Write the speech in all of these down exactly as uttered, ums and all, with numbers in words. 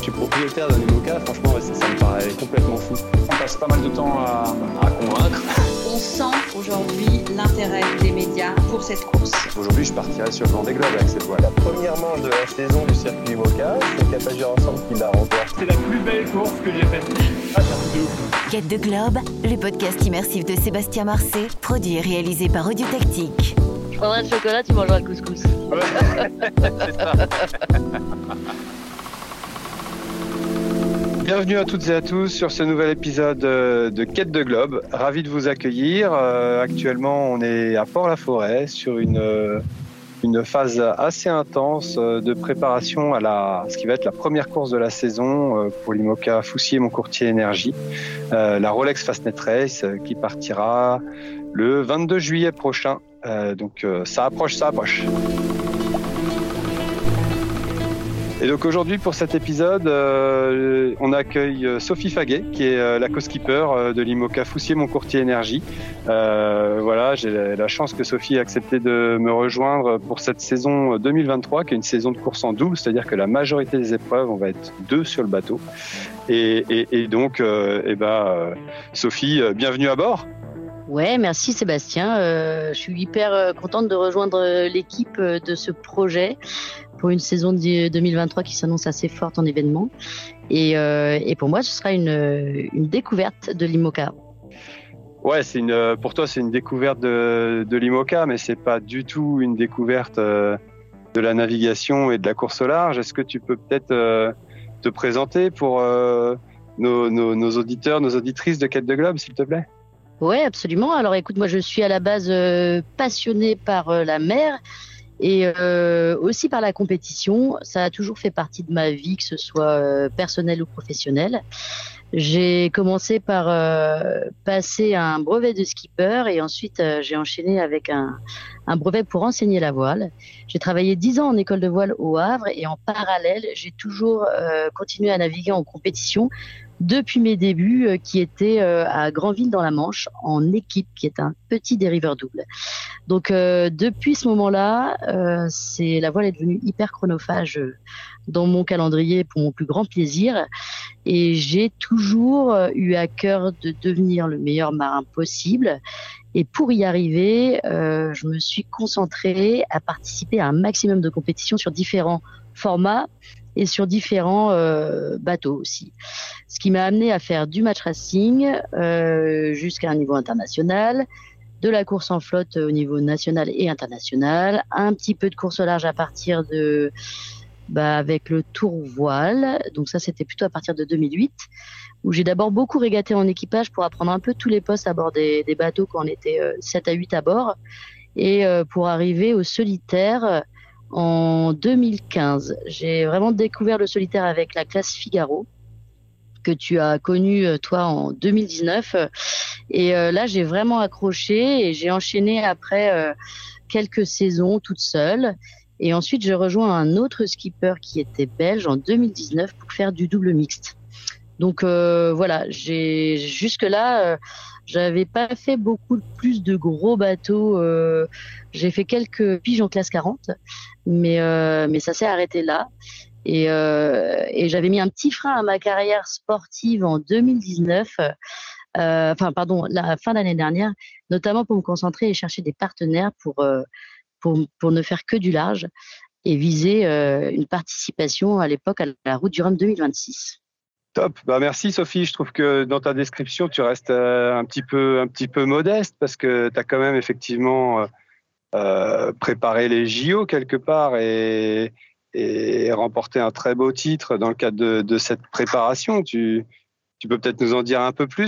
Je suis propriétaire d'un IMOCA, franchement, ça, ça me paraît complètement fou. On passe pas mal de temps à, à convaincre. On sent aujourd'hui l'intérêt des médias pour cette course. Aujourd'hui, je partirai sur le Vendée Globe avec cette voile. La première manche de la saison du circuit IMOCA, c'est Capagir Ensemble qui la remporte. C'est la plus belle course que j'ai faite. Ah, c'est un truc de ouf. Quête de Globe, le podcast immersif de Sébastien Marcet, produit et réalisé par Audio Tactique. Je prendrai le chocolat, tu mangeras le couscous. Ouais, c'est ça. Bienvenue à toutes et à tous sur ce nouvel épisode de Quête de Globe. Ravi de vous accueillir. Euh, actuellement, on est à Port-la-Forêt sur une, une phase assez intense de préparation à la, ce qui va être la première course de la saison pour l'IMOCA Foussier-Moncourtier Énergie, euh, la Rolex Fastnet Race qui partira le vingt-deux juillet prochain. Euh, donc euh, ça approche, ça approche. Et donc aujourd'hui pour cet épisode, euh, on accueille Sophie Faguet qui est euh, la co-skipper euh, de l'IMOCA Foussier-Moncourtier Énergie. Euh, voilà, j'ai la, la chance que Sophie ait accepté de me rejoindre pour cette saison deux mille vingt-trois, qui est une saison de course en double, c'est-à-dire que la majorité des épreuves, on va être deux sur le bateau. Et, et, et donc, euh, eh ben, euh, Sophie, euh, bienvenue à bord. Ouais, merci Sébastien. Euh, je suis hyper euh, contente de rejoindre l'équipe euh, de ce projet pour une saison de deux mille vingt-trois qui s'annonce assez forte en événements. Et, euh, et pour moi, ce sera une, une découverte de l'IMOCA. Ouais, c'est une, pour toi, c'est une découverte de, de l'IMOCA, mais c'est pas du tout une découverte euh, de la navigation et de la course au large. Est-ce que tu peux peut-être euh, te présenter pour euh, nos, nos, nos auditeurs, nos auditrices de Quête de Globe, s'il te plaît ? Ouais, absolument. Alors écoute, moi je suis à la base euh, passionnée par euh, la mer et euh, aussi par la compétition. Ça a toujours fait partie de ma vie, que ce soit euh, personnelle ou professionnelle. J'ai commencé par euh, passer un brevet de skipper et ensuite euh, j'ai enchaîné avec un, un brevet pour enseigner la voile. J'ai travaillé dix ans en école de voile au Havre et en parallèle, j'ai toujours euh, continué à naviguer en compétition depuis mes débuts, euh, qui étaient euh, à Granville dans la Manche, en équipe, qui est un petit dériveur double. Donc euh, depuis ce moment-là, euh, c'est la voile est devenue hyper chronophage euh, dans mon calendrier pour mon plus grand plaisir. Et j'ai toujours euh, eu à cœur de devenir le meilleur marin possible. Et pour y arriver, euh, je me suis concentrée à participer à un maximum de compétitions sur différents formats et sur différents euh, bateaux aussi. Ce qui m'a amené à faire du match racing euh, jusqu'à un niveau international, de la course en flotte au niveau national et international, un petit peu de course au large à partir de bah, avec le tour voile. Donc ça, c'était plutôt à partir de deux mille huit, où j'ai d'abord beaucoup régaté en équipage pour apprendre un peu tous les postes à bord des, des bateaux quand on était euh, sept à huit à bord, et euh, pour arriver au solitaire en deux mille quinze. J'ai vraiment découvert le solitaire avec la classe Figaro, que tu as connu toi en deux mille dix-neuf. Et euh, là, j'ai vraiment accroché et j'ai enchaîné après euh, quelques saisons toute seule. Et ensuite, j'ai rejoint un autre skipper qui était belge en deux mille dix-neuf pour faire du double mixte. Donc euh, voilà, j'ai jusque-là, euh, j'avais pas fait beaucoup plus de gros bateaux. Euh, j'ai fait quelques piges en classe quarante, mais euh, mais ça s'est arrêté là. Et, euh, et j'avais mis un petit frein à ma carrière sportive en deux mille dix-neuf, euh, enfin pardon, la fin d'année dernière, notamment pour me concentrer et chercher des partenaires pour euh, pour pour ne faire que du large et viser euh, une participation à l'époque à la Route du Rhum deux mille vingt-six. Top, bah merci Sophie, je trouve que dans ta description tu restes euh, un petit peu un petit peu modeste parce que tu as quand même effectivement euh, préparé les J O quelque part et, et remporté un très beau titre dans le cadre de, de cette préparation. Tu, tu peux peut-être nous en dire un peu plus ?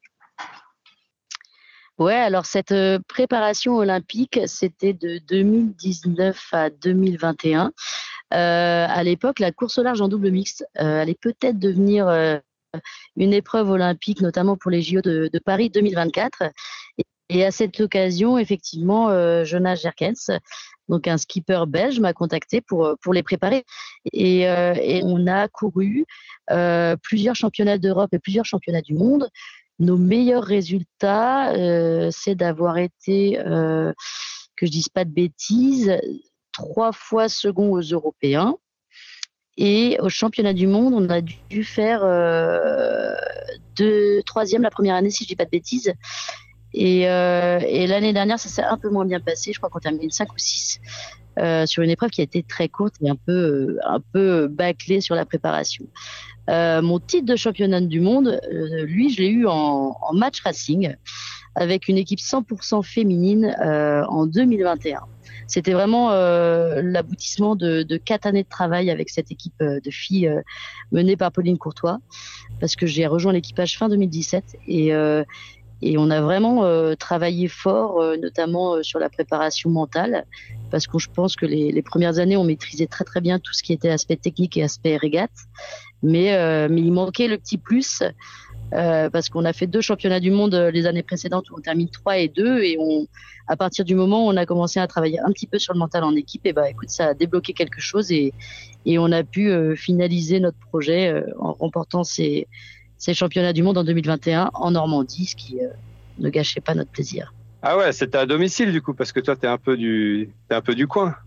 Ouais, alors cette préparation olympique, c'était de deux mille dix-neuf à deux mille vingt et un. Euh, à l'époque, la course au large en double mixte euh, allait peut-être devenir euh, une épreuve olympique, notamment pour les J O de, de Paris deux mille vingt-quatre. Et, et à cette occasion, effectivement, euh, Jonas Jerkens, donc un skipper belge, m'a contacté pour pour les préparer. Et, euh, et on a couru euh, plusieurs championnats d'Europe et plusieurs championnats du monde. Nos meilleurs résultats, euh, c'est d'avoir été, euh, que je dise pas de bêtises, trois fois second aux Européens Et au championnat du monde, on a dû faire euh, deux, troisième la première année, si je dis pas de bêtises. Et, euh, et l'année dernière, ça s'est un peu moins bien passé. Je crois qu'on termine cinq ou six euh, sur une épreuve qui a été très courte et un peu, un peu bâclée sur la préparation. Euh, mon titre de championne du monde, euh, lui, je l'ai eu en, en match racing avec une équipe cent pour cent féminine euh, en deux mille vingt et un. C'était vraiment euh, l'aboutissement de, de quatre années de travail avec cette équipe euh, de filles euh, menée par Pauline Courtois, parce que j'ai rejoint l'équipage fin deux mille dix-sept et, euh, et on a vraiment euh, travaillé fort, euh, notamment euh, sur la préparation mentale, parce que je pense que les, les premières années, on maîtrisait très très bien tout ce qui était aspect technique et aspect régate, mais, euh, mais il manquait le petit plus. Euh, parce qu'on a fait deux championnats du monde euh, les années précédentes où on termine trois et deux et on, à partir du moment où on a commencé à travailler un petit peu sur le mental en équipe, et bah écoute, ça a débloqué quelque chose et, et on a pu euh, finaliser notre projet euh, en remportant ces, ces championnats du monde en deux mille vingt et un en Normandie, ce qui euh, ne gâchait pas notre plaisir. Ah ouais, c'était à domicile du coup, parce que toi t'es un peu du, t'es un peu du coin.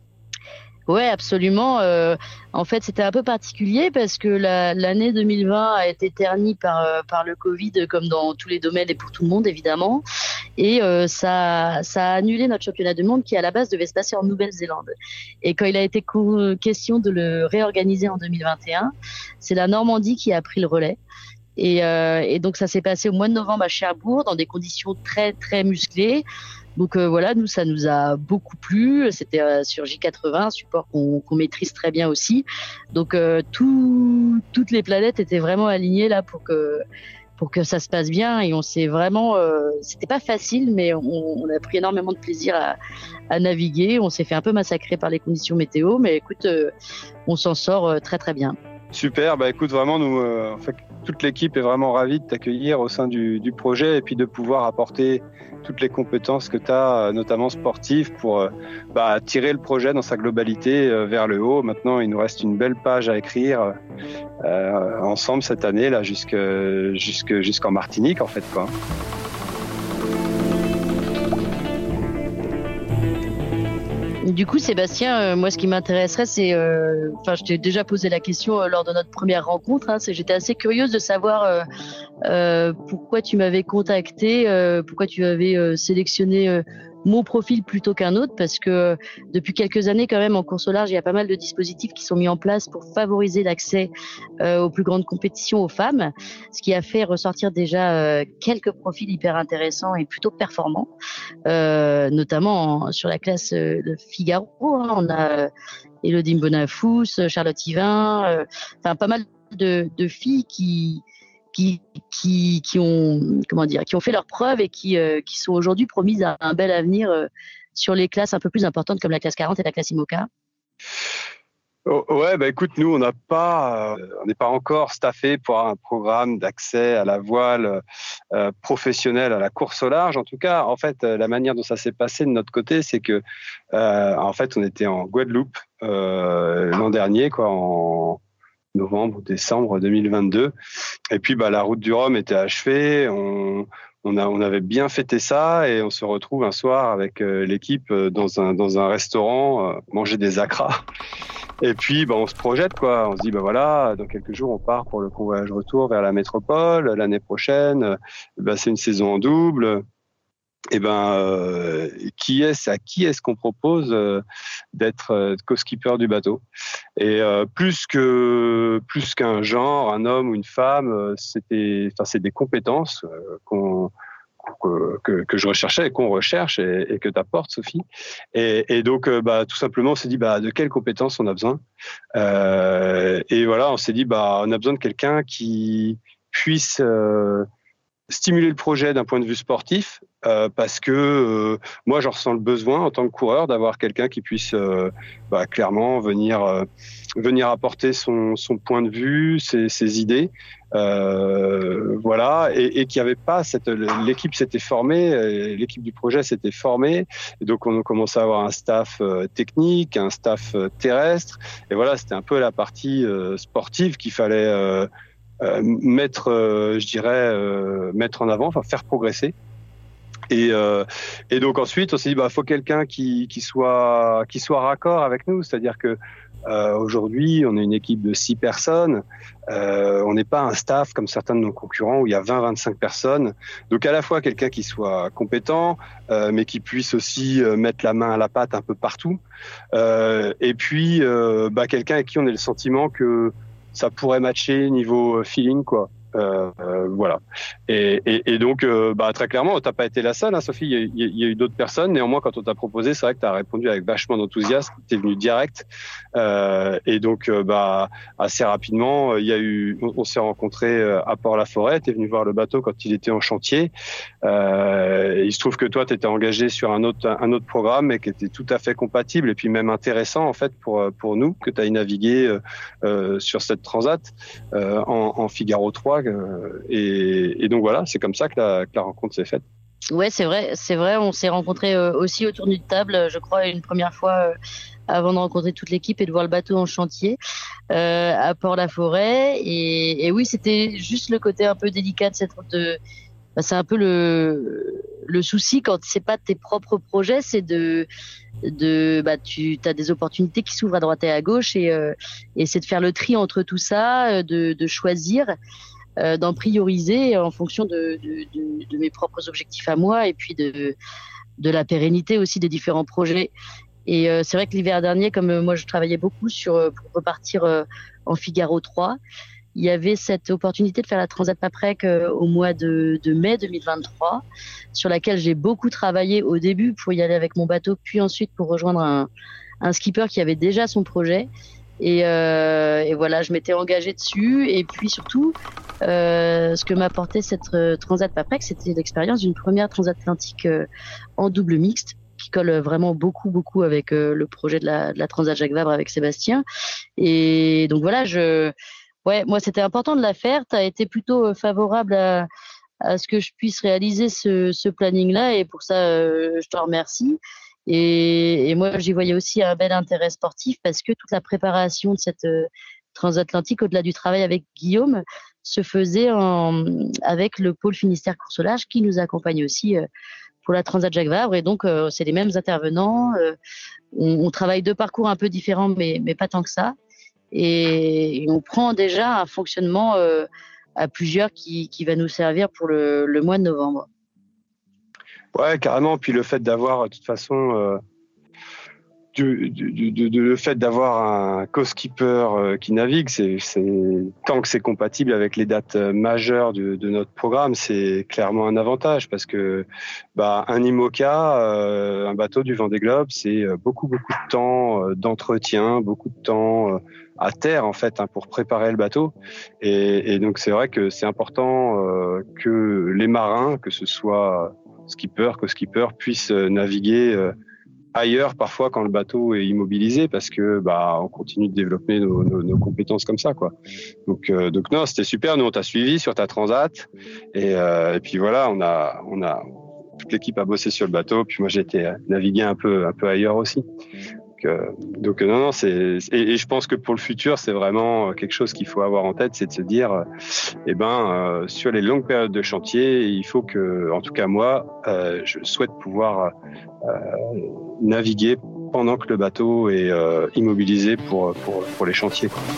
Ouais, absolument. Euh, en fait, c'était un peu particulier parce que la, l'année deux mille vingt a été ternie par euh, par le Covid, comme dans tous les domaines et pour tout le monde évidemment. Et euh, ça ça a annulé notre championnat du monde qui à la base devait se passer en Nouvelle-Zélande. Et quand il a été co- question de le réorganiser en deux mille vingt et un, c'est la Normandie qui a pris le relais. Et, euh, et donc ça s'est passé au mois de novembre à Cherbourg dans des conditions très très musclées. Donc euh, voilà, nous ça nous a beaucoup plu. C'était euh, sur J quatre-vingts, un support qu'on, qu'on maîtrise très bien aussi. Donc euh, tout, toutes les planètes étaient vraiment alignées là pour que pour que ça se passe bien. Et on s'est vraiment, euh, c'était pas facile, mais on, on a pris énormément de plaisir à, à naviguer. On s'est fait un peu massacrer par les conditions météo, mais écoute, euh, on s'en sort euh, très très bien. Super, bah écoute, vraiment, nous, euh, en fait, toute l'équipe est vraiment ravie de t'accueillir au sein du, du projet et puis de pouvoir apporter toutes les compétences que tu as, notamment sportives, pour euh, bah, tirer le projet dans sa globalité euh, vers le haut. Maintenant, il nous reste une belle page à écrire euh, ensemble cette année, là, jusque, jusque, jusqu'en Martinique, en fait, quoi. Du coup, Sébastien, euh, moi, ce qui m'intéresserait, c'est, euh, enfin, je t'ai déjà posé la question euh, lors de notre première rencontre. Hein, c'est, j'étais assez curieuse de savoir euh, euh, pourquoi tu m'avais contacté, euh, pourquoi tu avais euh, sélectionné euh, mon profil plutôt qu'un autre, parce que euh, depuis quelques années, quand même, en course au large, il y a pas mal de dispositifs qui sont mis en place pour favoriser l'accès euh, aux plus grandes compétitions aux femmes, ce qui a fait ressortir déjà euh, quelques profils hyper intéressants et plutôt performants, euh, notamment en, sur la classe euh, de Figaro. Hein, on a euh, Élodie Bonafous, Charlotte Yvain, euh, enfin pas mal de, de filles qui Qui, qui, qui ont comment dire, qui ont fait leurs preuves et qui, euh, qui sont aujourd'hui promises à un bel avenir euh, sur les classes un peu plus importantes comme la classe quarante et la classe IMOCA. Oh, ouais, bah écoute, nous on n'a pas, euh, on n'est pas encore staffé pour un programme d'accès à la voile euh, professionnelle, à la course au large. En tout cas, en fait, euh, la manière dont ça s'est passé de notre côté, c'est que, euh, en fait, on était en Guadeloupe euh, l'an dernier, quoi, en novembre ou décembre deux mille vingt-deux. Et puis, bah, la route du Rhum était achevée. On, on, a, on avait bien fêté ça et on se retrouve un soir avec euh, l'équipe dans un, dans un restaurant, euh, manger des acras. Et puis, bah, on se projette, quoi. On se dit, bah voilà, dans quelques jours, on part pour le convoyage retour vers la métropole. L'année prochaine, bah, c'est une saison en double. Et ben, euh, qui est-ce, à qui est-ce qu'on propose euh, d'être euh, co-skipper du bateau? Et euh, plus que plus qu'un genre, un homme ou une femme, euh, c'était, enfin, c'est des compétences euh, qu'on Que, que, que je recherchais et qu'on recherche et, et que t'apportes, Sophie. Et, et donc, euh, bah, tout simplement, on s'est dit, bah, de quelles compétences on a besoin. Euh, et voilà, on s'est dit, bah, on a besoin de quelqu'un qui puisse euh, stimuler le projet d'un point de vue sportif, euh, parce que euh, moi, j'en ressens le besoin en tant que coureur d'avoir quelqu'un qui puisse euh, bah, clairement venir euh, venir apporter son, son point de vue, ses, ses idées. Euh, voilà, et, et qu'il n'y avait pas cette, l'équipe s'était formée, l'équipe du projet s'était formée, et donc on a commencé à avoir un staff euh, technique, un staff euh, terrestre, et voilà, c'était un peu la partie euh, sportive qu'il fallait euh, euh, mettre, euh, je dirais, euh, mettre en avant, enfin faire progresser. Et, euh, et donc ensuite, on s'est dit, bah, faut quelqu'un qui, qui soit, qui soit raccord avec nous, c'est-à-dire que Euh, aujourd'hui, on est une équipe de six personnes. Euh, on n'est pas un staff comme certains de nos concurrents où il y a vingt à vingt-cinq personnes. Donc à la fois quelqu'un qui soit compétent, euh, mais qui puisse aussi euh, mettre la main à la pâte un peu partout. Euh, et puis euh, bah, quelqu'un avec qui on a le sentiment que ça pourrait matcher niveau feeling, quoi. Euh, euh, voilà. Et, et, et donc, euh, bah, très clairement, t'as pas été la seule, hein, Sophie. Il y a, il y a, il y a eu d'autres personnes. Néanmoins, quand on t'a proposé, c'est vrai que t'as répondu avec vachement d'enthousiasme. T'es venu direct. Euh, et donc, euh, bah, assez rapidement, il y a eu, on, on s'est rencontrés à Port-la-Forêt. T'es venu voir le bateau quand il était en chantier. Euh, il se trouve que toi, t'étais engagé sur un autre, un autre programme, mais qui était tout à fait compatible et puis même intéressant en fait pour pour nous, que t'ailles naviguer euh, sur cette transat euh, en, en Figaro trois. Euh, et, et donc voilà, c'est comme ça que la, que la rencontre s'est faite. Ouais, c'est vrai, c'est vrai. On s'est rencontrés euh, aussi autour d'une table, je crois, une première fois euh, avant de rencontrer toute l'équipe et de voir le bateau en chantier euh, à Port-la-Forêt. Et, et oui, c'était juste le côté un peu délicat de cette de. Bah, c'est un peu le le souci quand c'est pas tes propres projets, c'est de de bah tu as des opportunités qui s'ouvrent à droite et à gauche et euh, et c'est de faire le tri entre tout ça, de de choisir. Euh, d'en prioriser en fonction de, de, de, de mes propres objectifs à moi et puis de, de la pérennité aussi des différents projets. Et euh, c'est vrai que l'hiver dernier, comme euh, moi je travaillais beaucoup sur, pour repartir euh, en Figaro trois, il y avait cette opportunité de faire la Transat Paprec euh, au mois de, de mai deux mille vingt-trois, sur laquelle j'ai beaucoup travaillé au début pour y aller avec mon bateau, puis ensuite pour rejoindre un, un skipper qui avait déjà son projet. Et, euh, et voilà, je m'étais engagée dessus. Et puis surtout, euh, ce que m'apportait cette euh, Transat Paprec, c'était l'expérience d'une première transatlantique euh, en double mixte, qui colle vraiment beaucoup, beaucoup avec euh, le projet de la, de la Transat Jacques Vabre avec Sébastien. Et donc voilà, je, ouais, moi c'était important de la faire. Tu as été plutôt favorable à, à ce que je puisse réaliser ce, ce planning-là, et pour ça, euh, je te remercie. Et, et moi, j'y voyais aussi un bel intérêt sportif parce que toute la préparation de cette euh, transatlantique, au-delà du travail avec Guillaume, se faisait en, avec le pôle Finistère Course au Large qui nous accompagne aussi euh, pour la Transat Jacques Vabre. Et donc, euh, c'est les mêmes intervenants. Euh, on, on travaille deux parcours un peu différents, mais, mais pas tant que ça. Et, et on prend déjà un fonctionnement euh, à plusieurs qui, qui va nous servir pour le, le mois de novembre. Ouais, carrément. Puis le fait d'avoir, de toute façon, euh, du, du, du, du, le fait d'avoir un co-skipper euh, qui navigue, c'est, c'est tant que c'est compatible avec les dates majeures de, de notre programme, c'est clairement un avantage parce que bah un IMOCA, euh, un bateau du Vendée Globe, c'est beaucoup beaucoup de temps euh, d'entretien, beaucoup de temps euh, à terre en fait hein, pour préparer le bateau. Et, et donc c'est vrai que c'est important euh, que les marins, que ce soit skipper, co-skipper, puissent naviguer euh, ailleurs parfois quand le bateau est immobilisé parce que bah on continue de développer nos, nos, nos compétences comme ça quoi. Donc euh, donc non, c'était super. Nous on t'a suivi sur ta transat et, euh, et puis voilà, on a on a toute l'équipe a bossé sur le bateau. Puis moi j'ai été naviguer un peu un peu ailleurs aussi. Donc, euh, donc non non c'est et, et je pense que pour le futur c'est vraiment quelque chose qu'il faut avoir en tête, c'est de se dire euh, eh ben euh, sur les longues périodes de chantier il faut que en tout cas moi euh, je souhaite pouvoir euh, naviguer pendant que le bateau est euh, immobilisé pour pour pour les chantiers quoi.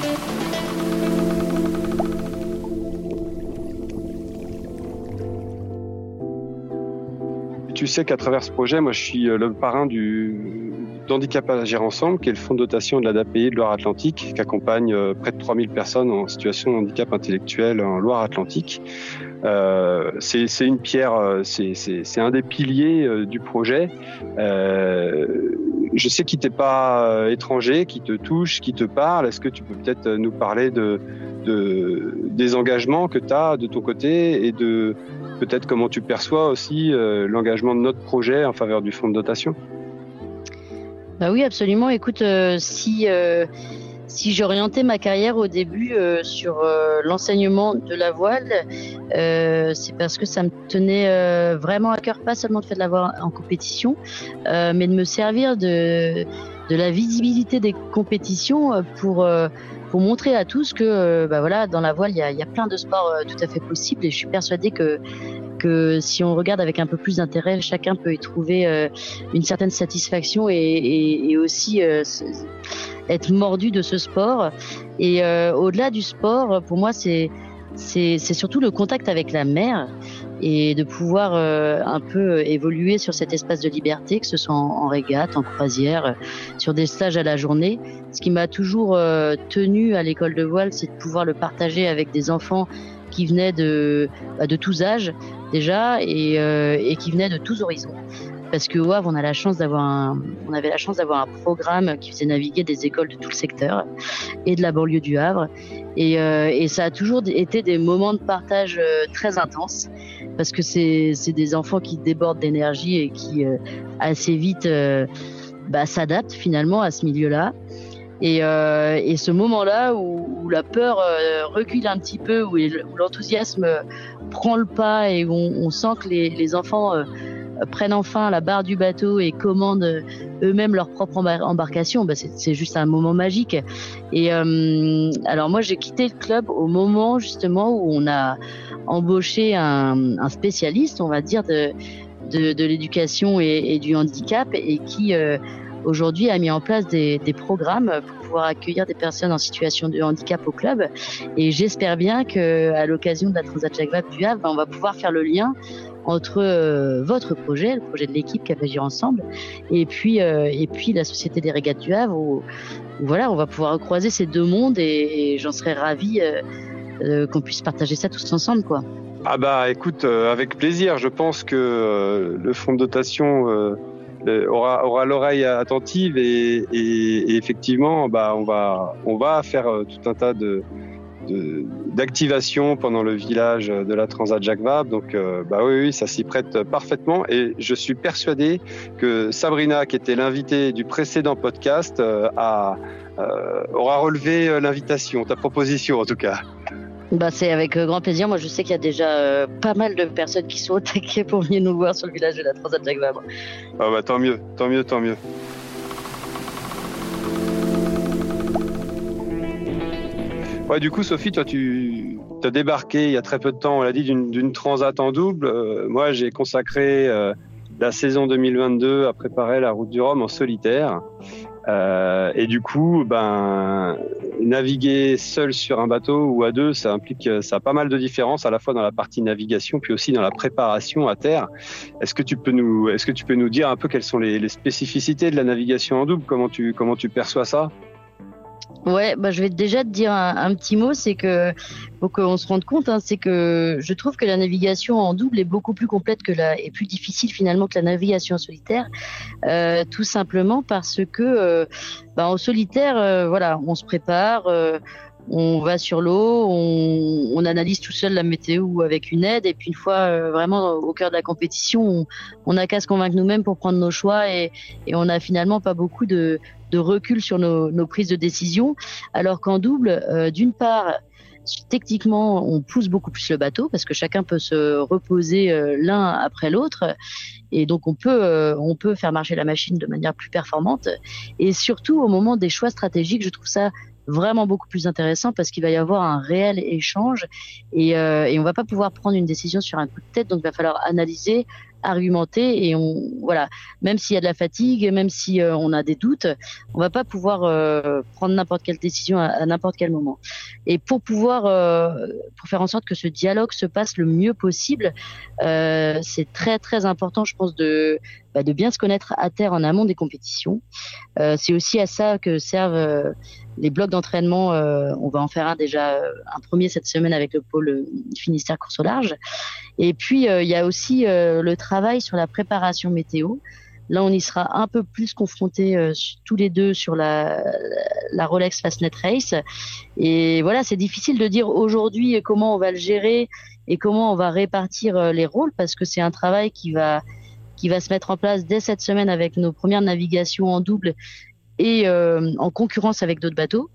Tu sais qu'à travers ce projet, moi je suis le parrain du d'Handicap à agir ensemble, qui est le fonds de dotation de l'A D A P I de Loire-Atlantique, qui accompagne près de trois mille personnes en situation de handicap intellectuel en Loire-Atlantique. Euh, c'est, c'est une pierre, c'est, c'est, c'est un des piliers euh, du projet. Euh, je sais qu'il t'est pas euh, étranger, qui te touche, qui te parle. Est-ce que tu peux peut-être nous parler de, de des engagements que tu as de ton côté et de peut-être comment tu perçois aussi euh, l'engagement de notre projet en faveur du fonds de dotation? Bah oui, absolument. Écoute, euh, si euh, si j'orientais ma carrière au début euh, sur euh, l'enseignement de la voile, euh, c'est parce que ça me tenait euh, vraiment à cœur, pas seulement de faire de la voile en compétition, euh, mais de me servir de de la visibilité des compétitions pour euh, pour montrer à tous que euh, bah voilà, dans la voile il y a il y a plein de sports euh, tout à fait possibles, et je suis persuadée que que si on regarde avec un peu plus d'intérêt, chacun peut y trouver euh, une certaine satisfaction et, et, et aussi euh, être mordu de ce sport. Et euh, au-delà du sport, pour moi, c'est, c'est, c'est surtout le contact avec la mer et de pouvoir euh, un peu évoluer sur cet espace de liberté, que ce soit en, en régate, en croisière, sur des stages à la journée. Ce qui m'a toujours euh, tenu à l'école de voile, c'est de pouvoir le partager avec des enfants qui venaient de, de tous âges déjà et, euh, et qui venaient de tous horizons. Parce que au Havre, on a la chance d'avoir un, on avait la chance d'avoir un programme qui faisait naviguer des écoles de tout le secteur et de la banlieue du Havre. Et, euh, et ça a toujours été des moments de partage euh, très intenses parce que c'est, c'est des enfants qui débordent d'énergie et qui euh, assez vite euh, bah, s'adaptent finalement à ce milieu-là. Et, euh, et ce moment-là où, où la peur euh, recule un petit peu, où, où l'enthousiasme prend le pas et où on, on sent que les, les enfants euh, prennent enfin la barre du bateau et commandent eux-mêmes leur propre embar- embarcation, bah c'est, c'est juste un moment magique. Et euh, alors moi, j'ai quitté le club au moment justement où on a embauché un, un spécialiste, on va dire, de, de, de l'éducation et, et du handicap et qui euh, aujourd'hui a mis en place des, des programmes pour pouvoir accueillir des personnes en situation de handicap au club. Et j'espère bien qu'à l'occasion de la Transat Jacques Vabre du Havre, bah, on va pouvoir faire le lien entre euh, votre projet, le projet de l'équipe Cap Agir Ensemble, et puis euh, et puis la Société des Régates du Havre, où, où voilà, on va pouvoir croiser ces deux mondes et, et j'en serais ravie euh, euh, qu'on puisse partager ça tous ensemble, quoi. Ah bah écoute, euh, avec plaisir. Je pense que euh, le fonds de dotation euh, aura aura l'oreille attentive et, et, et effectivement, bah on va on va faire euh, tout un tas de De, d'activation pendant le village de la Transat Jacques Vabre. Donc, euh, bah oui, oui, ça s'y prête parfaitement. Et je suis persuadé que Sabrina, qui était l'invitée du précédent podcast, euh, a, euh, aura relevé l'invitation, ta proposition en tout cas. Bah, c'est avec grand plaisir. Moi, je sais qu'il y a déjà euh, pas mal de personnes qui sont au taquet pour venir nous voir sur le village de la Transat Jacques Vabre. Ah bah, tant mieux, tant mieux, tant mieux. Ouais, du coup, Sophie, toi, tu as débarqué il y a très peu de temps, on l'a dit, d'une, d'une transat en double. Euh, moi, j'ai consacré euh, la saison deux mille vingt-deux à préparer la route du Rhum en solitaire. Euh, et du coup, ben, naviguer seul sur un bateau ou à deux, ça implique, ça a pas mal de différences, à la fois dans la partie navigation, puis aussi dans la préparation à terre. Est-ce que tu peux nous, est-ce que tu peux nous dire un peu quelles sont les, les spécificités de la navigation en double? Comment tu, comment tu perçois ça? Ouais, bah je vais déjà te dire un, un petit mot, c'est que pour qu'on se rende compte, hein, c'est que je trouve que la navigation en double est beaucoup plus complète que la et plus difficile finalement que la navigation en solitaire, euh, tout simplement parce que euh, bah, en solitaire, euh, voilà, on se prépare. Euh, On va sur l'eau, on, on analyse tout seul la météo avec une aide, et puis une fois euh, vraiment au cœur de la compétition, on, on n'a qu'à se convaincre nous-mêmes pour prendre nos choix, et, et on n'a finalement pas beaucoup de, de recul sur nos, nos prises de décision. Alors qu'en double, euh, d'une part, techniquement, on pousse beaucoup plus le bateau parce que chacun peut se reposer euh, l'un après l'autre. Et donc on peut euh, on peut faire marcher la machine de manière plus performante. Et surtout au moment des choix stratégiques, je trouve ça vraiment beaucoup plus intéressant parce qu'il va y avoir un réel échange et, euh, et on va pas pouvoir prendre une décision sur un coup de tête. Donc il va falloir analyser, argumenter, et on voilà, même s'il y a de la fatigue, même si euh, on a des doutes, on va pas pouvoir euh, prendre n'importe quelle décision à, à n'importe quel moment. Et pour pouvoir euh, pour faire en sorte que ce dialogue se passe le mieux possible, euh, c'est très très important, je pense, de bah, de bien se connaître à terre en amont des compétitions. Euh, c'est aussi à ça que servent euh, les blocs d'entraînement. Euh, on va en faire un déjà, euh, un premier cette semaine avec le pôle Finistère course au large. Et puis, il euh, y a aussi euh, le travail sur la préparation météo. Là, on y sera un peu plus confrontés euh, tous les deux sur la, la Rolex Fastnet Race. Et voilà, c'est difficile de dire aujourd'hui comment on va le gérer et comment on va répartir euh, les rôles, parce que c'est un travail qui va, qui va se mettre en place dès cette semaine avec nos premières navigations en double et euh, en concurrence avec d'autres bateaux.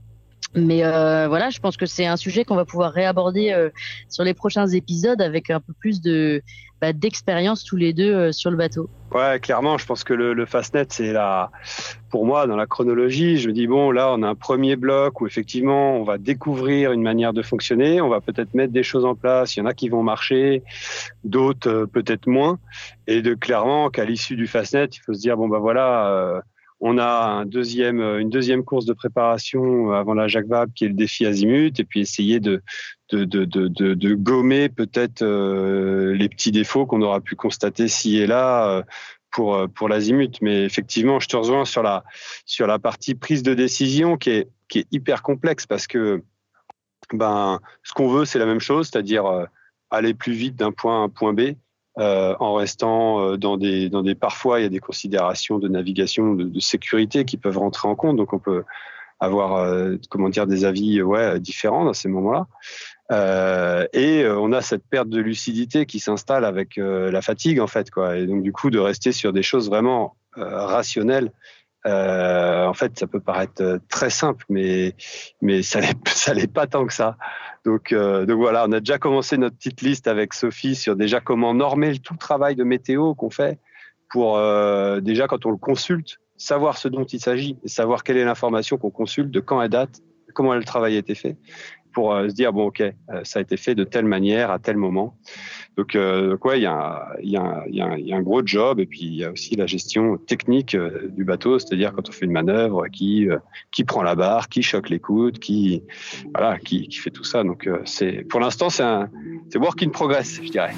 Mais euh, voilà, je pense que c'est un sujet qu'on va pouvoir réaborder euh, sur les prochains épisodes avec un peu plus de bah, d'expérience tous les deux euh, sur le bateau. Ouais, clairement, je pense que le, le Fastnet, c'est la, pour moi, dans la chronologie, je me dis bon, là, on a un premier bloc où effectivement, on va découvrir une manière de fonctionner, on va peut-être mettre des choses en place. Il y en a qui vont marcher, d'autres euh, peut-être moins, et de clairement qu'à l'issue du Fastnet, il faut se dire bon bah voilà. Euh, On a un deuxième, une deuxième course de préparation avant la Jacques Vabre qui est le défi Azimut, et puis essayer de, de, de, de, de, de gommer peut-être euh, les petits défauts qu'on aura pu constater ci et là euh, pour, pour l'Azimut. Mais effectivement, je te rejoins sur la, sur la partie prise de décision qui est, qui est hyper complexe parce que ben, ce qu'on veut, c'est la même chose, c'est-à-dire euh, aller plus vite d'un point à un point B. Euh, en restant euh, dans des dans des parfois il y a des considérations de navigation de, de sécurité qui peuvent rentrer en compte, donc on peut avoir euh, comment dire des avis ouais différents dans ces moments-là euh, et euh, on a cette perte de lucidité qui s'installe avec euh, la fatigue en fait quoi, et donc du coup de rester sur des choses vraiment euh, rationnelles. Euh, en fait, ça peut paraître très simple, mais mais ça l'est, ça l'est pas tant que ça. Donc euh, donc voilà, on a déjà commencé notre petite liste avec Sophie sur déjà comment normer tout le travail de météo qu'on fait pour euh, déjà quand on le consulte, savoir ce dont il s'agit, et savoir quelle est l'information qu'on consulte, de quand elle date, comment le travail a été fait, pour euh, se dire bon ok, euh, ça a été fait de telle manière à tel moment. Donc, euh, donc ouais, il y a, il y a, il y a, il y a un gros job, et puis il y a aussi la gestion technique euh, du bateau, c'est-à-dire quand on fait une manœuvre, qui euh, qui prend la barre, qui choque les coudes, qui voilà, qui, qui fait tout ça. Donc euh, c'est pour l'instant c'est un c'est work in progress, je dirais.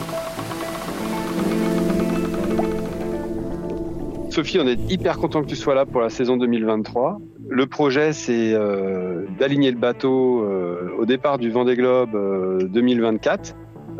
Sophie, on est hyper content que tu sois là pour la saison deux mille vingt-trois. Le projet, c'est euh, d'aligner le bateau euh, au départ du Vendée Globe euh, deux mille vingt-quatre.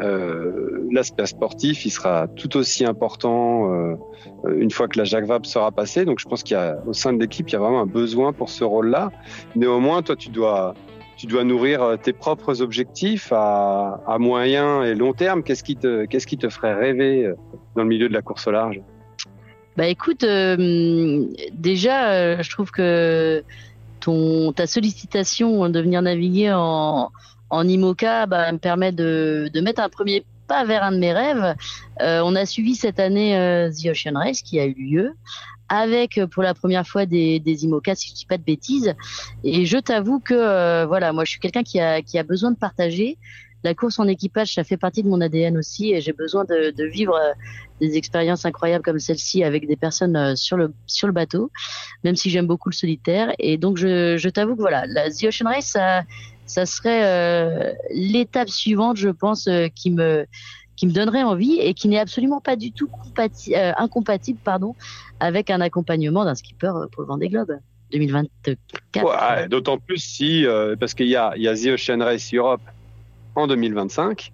Euh, l'aspect sportif, il sera tout aussi important euh, une fois que la Jacques Vabre sera passée. Donc, je pense qu'il y a, au sein de l'équipe, il y a vraiment un besoin pour ce rôle-là. Néanmoins, toi, tu dois, tu dois nourrir tes propres objectifs à, à moyen et long terme. Qu'est-ce qui te, qu'est-ce qui te ferait rêver dans le milieu de la course au large ? Bah, écoute, euh, déjà, euh, je trouve que ton, ta sollicitation de venir naviguer en En IMOCA, bah, me permet de, de mettre un premier pas vers un de mes rêves. Euh, on a suivi cette année euh, The Ocean Race qui a eu lieu avec pour la première fois des, des IMOCA, si je dis pas de bêtises. Et je t'avoue que euh, voilà, moi je suis quelqu'un qui a, qui a besoin de partager. La course en équipage, ça fait partie de mon A D N aussi, et j'ai besoin de, de vivre euh, des expériences incroyables comme celle-ci avec des personnes euh, sur le sur le bateau, même si j'aime beaucoup le solitaire. Et donc je, je t'avoue que voilà, la The Ocean Race, ça ça serait euh, l'étape suivante, je pense, euh, qui me qui me donnerait envie et qui n'est absolument pas du tout compati- euh, incompatible pardon, avec un accompagnement d'un skipper pour le Vendée Globe deux mille vingt-quatre. Ouais, d'autant plus si, euh, parce qu'il y a, il y a The Ocean Race Europe en deux mille vingt-cinq,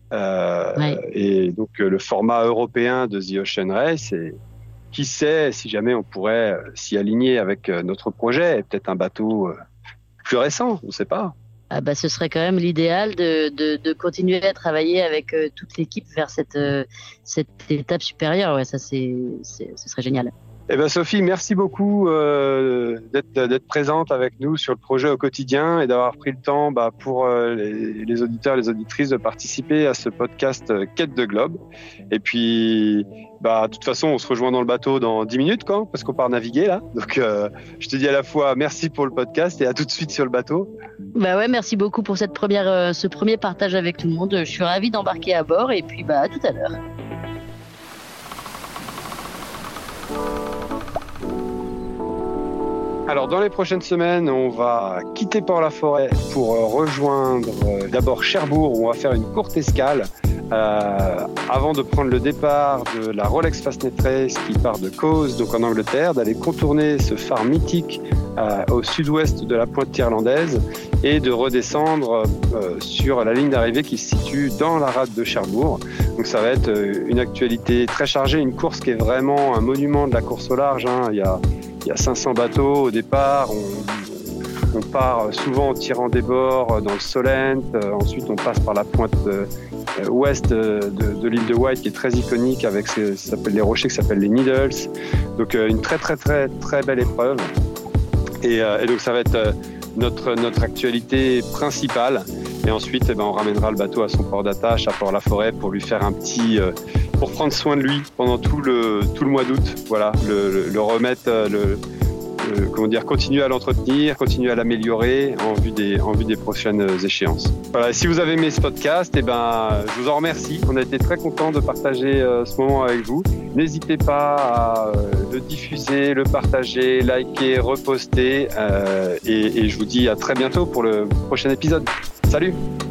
euh, ouais. Et donc le format européen de The Ocean Race, et qui sait si jamais on pourrait s'y aligner avec notre projet, et peut-être un bateau plus récent, on ne sait pas. Ah bah, ce serait quand même l'idéal de, de, de continuer à travailler avec euh, toute l'équipe vers cette, euh, cette étape supérieure. Ouais, ça, c'est, c'est, ce serait génial. Eh ben Sophie, merci beaucoup euh, d'être, d'être présente avec nous sur le projet au quotidien et d'avoir pris le temps bah, pour euh, les, les auditeurs et les auditrices de participer à ce podcast euh, Quête de Globe. Et puis, bah, de toute façon, on se rejoint dans le bateau dans dix minutes, quand, parce qu'on part naviguer là. Donc, euh, je te dis à la fois merci pour le podcast et à tout de suite sur le bateau. Bah ouais, merci beaucoup pour cette première, euh, ce premier partage avec tout le monde. Je suis ravie d'embarquer à bord, et puis bah, à tout à l'heure. Alors, dans les prochaines semaines, on va quitter Port-la-Forêt pour rejoindre euh, d'abord Cherbourg, où on va faire une courte escale euh, avant de prendre le départ de la Rolex Fastnet Race qui part de Cowes, donc en Angleterre, d'aller contourner ce phare mythique euh, au sud-ouest de la pointe irlandaise et de redescendre euh, sur la ligne d'arrivée qui se situe dans la rade de Cherbourg. Donc ça va être euh, une actualité très chargée, une course qui est vraiment un monument de la course au large, hein. Il y a Il y a cinq cents bateaux au départ, on, on part souvent en tirant des bords dans le Solent, euh, ensuite on passe par la pointe euh, ouest de, de l'île de Wight qui est très iconique avec ces, ça s'appelle les rochers qui s'appellent les Needles, donc euh, une très très très très belle épreuve, et, euh, et donc ça va être euh, notre, notre actualité principale, et ensuite eh ben, on ramènera le bateau à son port d'attache à Port-la-Forêt pour lui faire un petit... Euh, pour prendre soin de lui pendant tout le tout le mois d'août, voilà, le, le, le remettre le, euh, comment dire, continuer à l'entretenir, continuer à l'améliorer en vue des, en vue des prochaines échéances. Voilà, si vous avez aimé ce podcast, eh ben, je vous en remercie. On a été très contents de partager euh, ce moment avec vous. N'hésitez pas à euh, le diffuser, le partager, liker, reposter. Euh, et, et je vous dis à très bientôt pour le prochain épisode. Salut!